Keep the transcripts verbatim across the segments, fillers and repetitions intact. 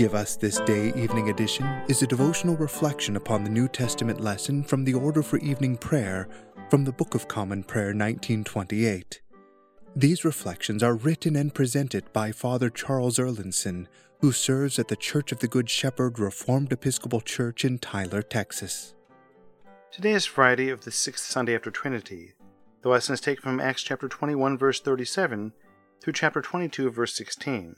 Give Us This Day Evening Edition is a devotional reflection upon the New Testament lesson from the Order for Evening Prayer from the Book of Common Prayer nineteen twenty-eight. These reflections are written and presented by Father Charles Erlinson, who serves at the Church of the Good Shepherd Reformed Episcopal Church in Tyler, Texas. Today is Friday of the sixth Sunday after Trinity. The lesson is taken from Acts chapter twenty-one, verse thirty-seven, through chapter twenty-two, verse sixteen.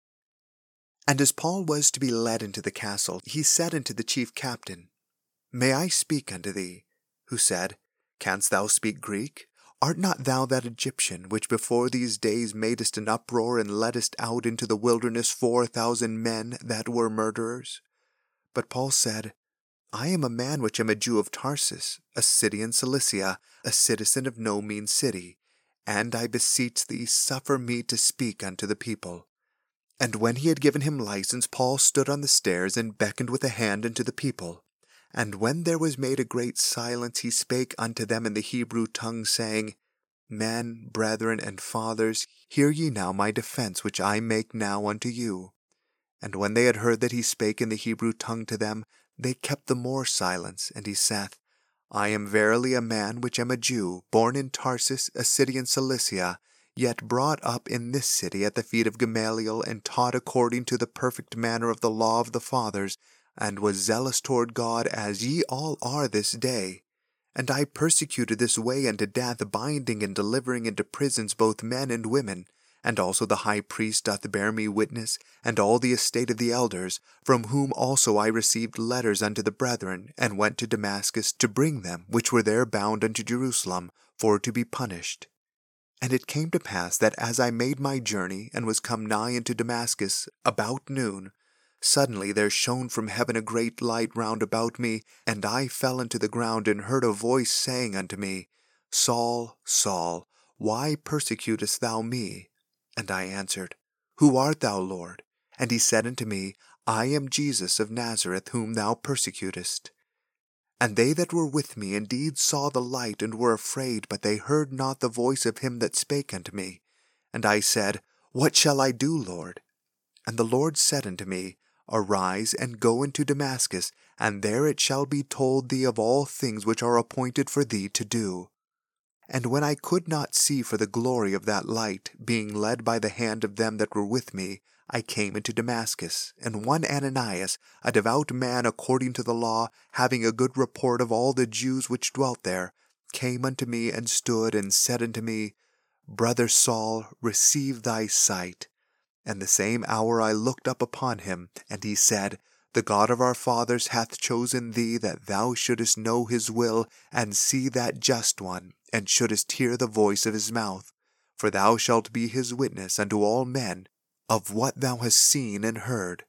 And as Paul was to be led into the castle, he said unto the chief captain, May I speak unto thee? Who said, Canst thou speak Greek? Art not thou that Egyptian, which before these days madest an uproar, and leddest out into the wilderness four thousand men that were murderers? But Paul said, I am a man which am a Jew of Tarsus, a city in Cilicia, a citizen of no mean city, and I beseech thee, suffer me to speak unto the people. And when he had given him license, Paul stood on the stairs, and beckoned with a hand unto the people. And when there was made a great silence, he spake unto them in the Hebrew tongue, saying, Men, brethren, and fathers, hear ye now my defense, which I make now unto you. And when they had heard that he spake in the Hebrew tongue to them, they kept the more silence. And he saith, I am verily a man which am a Jew, born in Tarsus, a city in Cilicia, yet brought up in this city at the feet of Gamaliel, and taught according to the perfect manner of the law of the fathers, and was zealous toward God, as ye all are this day. And I persecuted this way unto death, binding and delivering into prisons both men and women. And also the high priest doth bear me witness, and all the estate of the elders, from whom also I received letters unto the brethren, and went to Damascus to bring them, which were there bound unto Jerusalem, for to be punished. And it came to pass that as I made my journey, and was come nigh unto Damascus, about noon, suddenly there shone from heaven a great light round about me, and I fell unto the ground, and heard a voice saying unto me, Saul, Saul, why persecutest thou me? And I answered, Who art thou, Lord? And he said unto me, I am Jesus of Nazareth, whom thou persecutest. And they that were with me indeed saw the light, and were afraid, but they heard not the voice of him that spake unto me. And I said, What shall I do, Lord? And the Lord said unto me, Arise, and go into Damascus, and there it shall be told thee of all things which are appointed for thee to do. And when I could not see for the glory of that light, being led by the hand of them that were with me, I came into Damascus, and one Ananias, a devout man according to the law, having a good report of all the Jews which dwelt there, came unto me, and stood, and said unto me, Brother Saul, receive thy sight. And the same hour I looked up upon him, and he said, The God of our fathers hath chosen thee, that thou shouldest know his will, and see that just one, and shouldest hear the voice of his mouth. For thou shalt be his witness unto all men, of what thou hast seen and heard.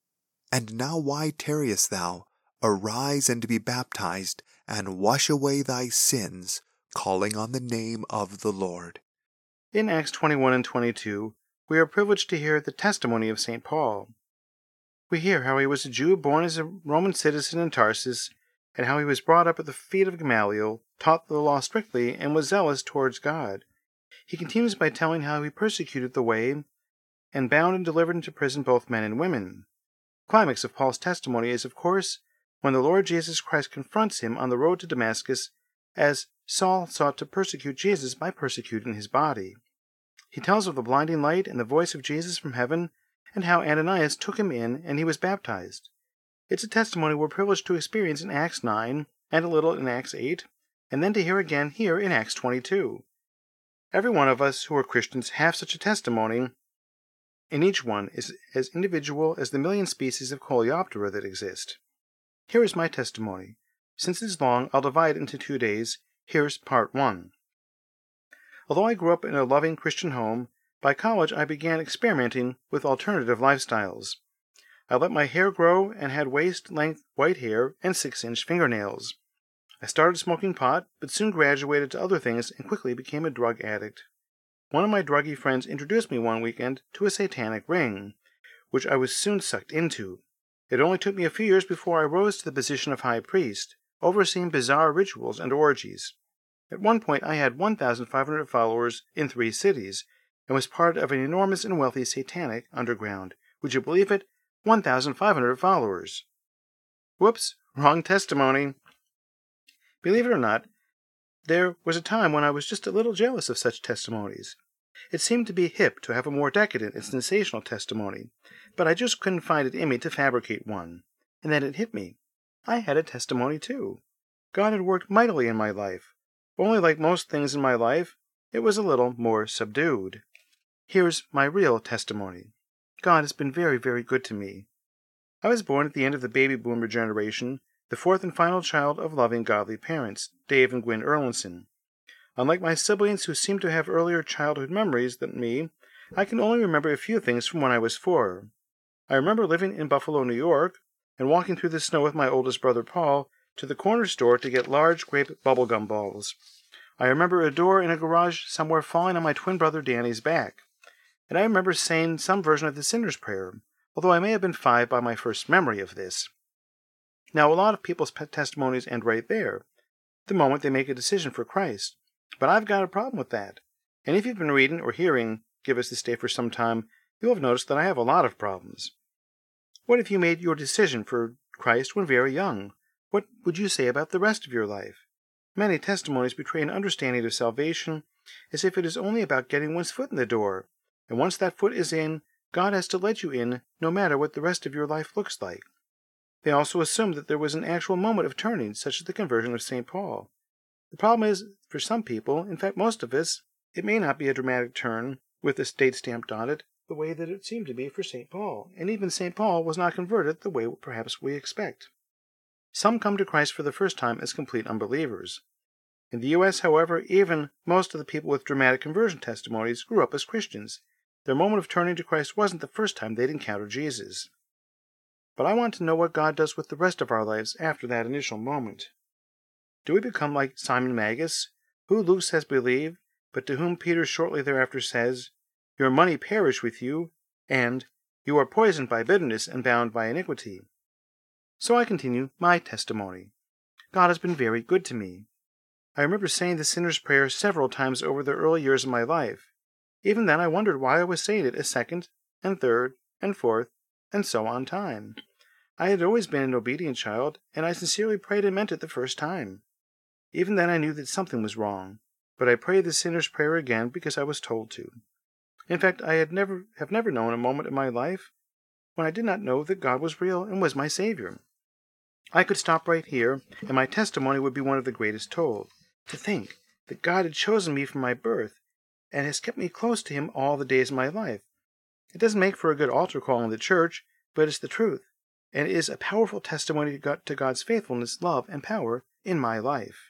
And now why tarriest thou? Arise and be baptized, and wash away thy sins, calling on the name of the Lord. In Acts twenty-one and twenty-two, we are privileged to hear the testimony of Saint Paul. We hear how he was a Jew born as a Roman citizen in Tarsus, and how he was brought up at the feet of Gamaliel, taught the law strictly, and was zealous towards God. He continues by telling how he persecuted the way, and bound and delivered into prison both men and women. The climax of Paul's testimony is, of course, when the Lord Jesus Christ confronts him on the road to Damascus, as Saul sought to persecute Jesus by persecuting his body. He tells of the blinding light and the voice of Jesus from heaven, and how Ananias took him in and he was baptized. It's a testimony we're privileged to experience in Acts nine, and a little in Acts eight, and then to hear again here in Acts twenty-two. Every one of us who are Christians have such a testimony, and each one is as individual as the million species of Coleoptera that exist. Here is my testimony. Since it's long, I'll divide it into two days. Here's part one. Although I grew up in a loving Christian home, by college I began experimenting with alternative lifestyles. I let my hair grow and had waist-length white hair and six-inch fingernails. I started smoking pot, but soon graduated to other things and quickly became a drug addict. One of my druggy friends introduced me one weekend to a satanic ring, which I was soon sucked into. It only took me a few years before I rose to the position of high priest, overseeing bizarre rituals and orgies. At one point I had one thousand five hundred followers in three cities, and was part of an enormous and wealthy satanic underground. Would you believe it? one thousand five hundred followers. Whoops, wrong testimony. Believe it or not, there was a time when I was just a little jealous of such testimonies. It seemed to be hip to have a more decadent and sensational testimony, but I just couldn't find it in me to fabricate one. And then it hit me. I had a testimony too. God had worked mightily in my life. Only like most things in my life, it was a little more subdued. Here's my real testimony. God has been very, very good to me. I was born at the end of the baby boomer generation, the fourth and final child of loving, godly parents, Dave and Gwen Erlinson. Unlike my siblings who seem to have earlier childhood memories than me, I can only remember a few things from when I was four. I remember living in Buffalo, New York, and walking through the snow with my oldest brother Paul to the corner store to get large grape bubblegum balls. I remember a door in a garage somewhere falling on my twin brother Danny's back. And I remember saying some version of the Sinner's Prayer, although I may have been five by my first memory of this. Now, a lot of people's testimonies end right there, the moment they make a decision for Christ. But I've got a problem with that. And if you've been reading or hearing Give Us This Day for some time, you'll have noticed that I have a lot of problems. What if you made your decision for Christ when very young? What would you say about the rest of your life? Many testimonies betray an understanding of salvation as if it is only about getting one's foot in the door, and once that foot is in, God has to let you in no matter what the rest of your life looks like. They also assume that there was an actual moment of turning, such as the conversion of Saint Paul. The problem is, for some people, in fact most of us, it may not be a dramatic turn with a date stamped on it, the way that it seemed to be for Saint Paul, and even Saint Paul was not converted the way perhaps we expect. Some come to Christ for the first time as complete unbelievers. In the U S, however, even most of the people with dramatic conversion testimonies grew up as Christians. Their moment of turning to Christ wasn't the first time they'd encountered Jesus. But I want to know what God does with the rest of our lives after that initial moment. Do we become like Simon Magus, who Luke says believed, but to whom Peter shortly thereafter says, "Your money perish with you," and "You are poisoned by bitterness and bound by iniquity"? So I continue my testimony. God has been very good to me. I remember saying the Sinner's Prayer several times over the early years of my life. Even then I wondered why I was saying it a second, and third, and fourth, and so on time. I had always been an obedient child, and I sincerely prayed and meant it the first time. Even then I knew that something was wrong, but I prayed the Sinner's Prayer again because I was told to. In fact, I had never have never known a moment in my life when I did not know that God was real and was my Savior. I could stop right here, and my testimony would be one of the greatest told. To think that God had chosen me from my birth, and has kept me close to Him all the days of my life. It doesn't make for a good altar call in the church, but it's the truth, and it is a powerful testimony to God's faithfulness, love, and power in my life.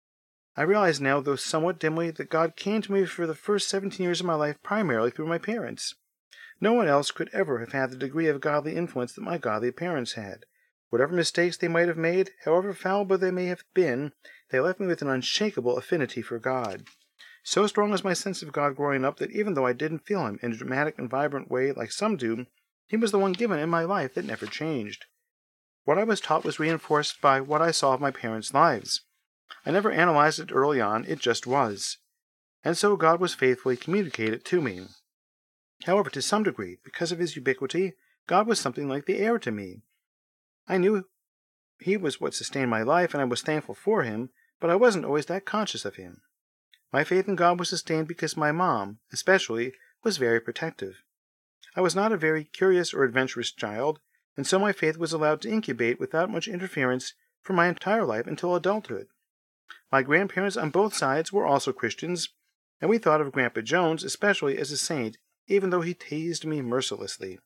I realize now, though somewhat dimly, that God came to me for the first seventeen years of my life primarily through my parents. No one else could ever have had the degree of godly influence that my godly parents had. Whatever mistakes they might have made, however fallible they may have been, they left me with an unshakable affinity for God. So strong was my sense of God growing up that even though I didn't feel Him in a dramatic and vibrant way like some do, He was the one given in my life that never changed. What I was taught was reinforced by what I saw of my parents' lives. I never analyzed it early on, it just was. And so God was faithfully communicated to me. However, to some degree, because of His ubiquity, God was something like the air to me. I knew He was what sustained my life, and I was thankful for Him, but I wasn't always that conscious of Him. My faith in God was sustained because my mom, especially, was very protective. I was not a very curious or adventurous child, and so my faith was allowed to incubate without much interference for my entire life until adulthood. My grandparents on both sides were also Christians, and we thought of Grandpa Jones especially as a saint, even though he teased me mercilessly.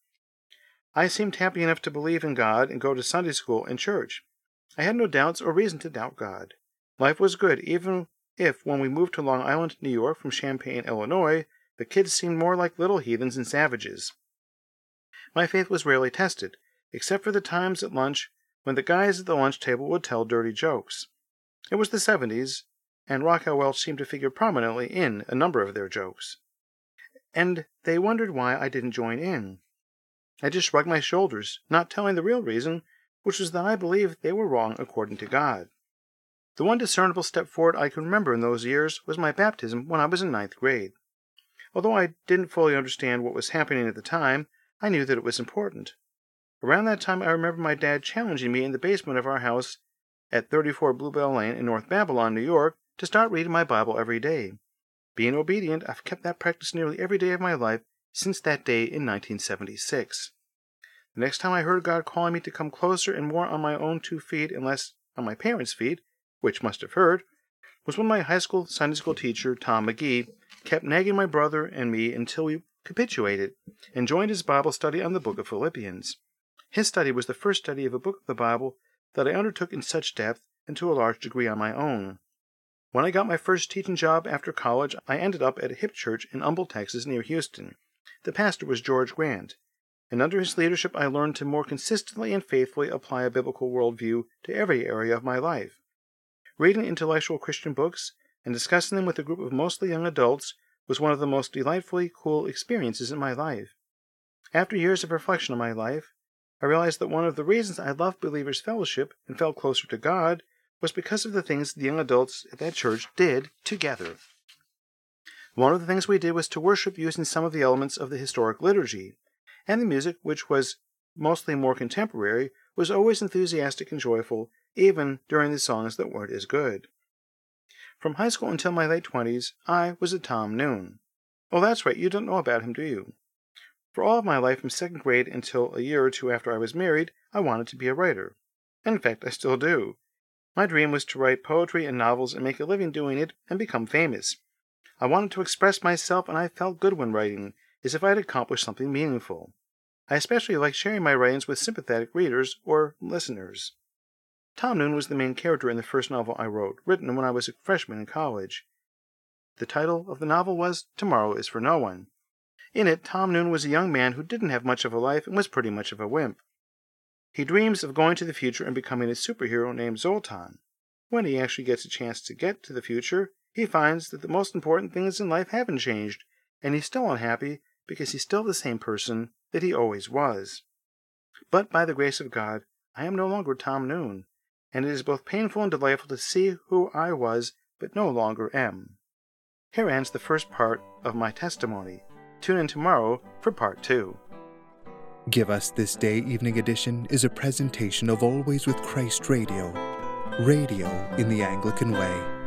I seemed happy enough to believe in God and go to Sunday school and church. I had no doubts or reason to doubt God. Life was good, even if, when we moved to Long Island, New York, from Champaign, Illinois, the kids seemed more like little heathens and savages. My faith was rarely tested, except for the times at lunch when the guys at the lunch table would tell dirty jokes. It was the seventies, and Raquel Welch seemed to figure prominently in a number of their jokes. And they wondered why I didn't join in. I just shrugged my shoulders, not telling the real reason, which was that I believed they were wrong according to God. The one discernible step forward I can remember in those years was my baptism when I was in ninth grade. Although I didn't fully understand what was happening at the time, I knew that it was important. Around that time, I remember my dad challenging me in the basement of our house at thirty-four Bluebell Lane in North Babylon, New York, to start reading my Bible every day. Being obedient, I've kept that practice nearly every day of my life since that day in nineteen seventy-six. The next time I heard God calling me to come closer and more on my own two feet and less on my parents' feet, which must have hurt, was when my high school Sunday school teacher, Tom McGee, kept nagging my brother and me until we capitulated and joined his Bible study on the book of Philippians. His study was the first study of a book of the Bible that I undertook in such depth and to a large degree on my own. When I got my first teaching job after college, I ended up at a hip church in Humble, Texas, near Houston. The pastor was George Grant, and under his leadership I learned to more consistently and faithfully apply a biblical worldview to every area of my life. Reading intellectual Christian books and discussing them with a group of mostly young adults was one of the most delightfully cool experiences in my life. After years of reflection on my life, I realized that one of the reasons I loved Believers Fellowship and felt closer to God was because of the things the young adults at that church did together. One of the things we did was to worship using some of the elements of the historic liturgy, and the music, which was mostly more contemporary, was always enthusiastic and joyful, even during the songs that weren't as good. From high school until my late twenties, I was a Tom Noon. Oh, that's right, you don't know about him, do you? For all of my life from second grade until a year or two after I was married, I wanted to be a writer. And in fact, I still do. My dream was to write poetry and novels and make a living doing it and become famous. I wanted to express myself, and I felt good when writing, as if I had accomplished something meaningful. I especially liked sharing my writings with sympathetic readers or listeners. Tom Noon was the main character in the first novel I wrote, written when I was a freshman in college. The title of the novel was Tomorrow is for No One. In it, Tom Noon was a young man who didn't have much of a life and was pretty much of a wimp. He dreams of going to the future and becoming a superhero named Zoltan. When he actually gets a chance to get to the future, he finds that the most important things in life haven't changed, and he's still unhappy because he's still the same person that he always was. But by the grace of God, I am no longer Tom Noon, and it is both painful and delightful to see who I was but no longer am. Here ends the first part of my testimony. Tune in tomorrow for part two. Give Us This Day Evening Edition is a presentation of Always with Christ Radio, radio in the Anglican way.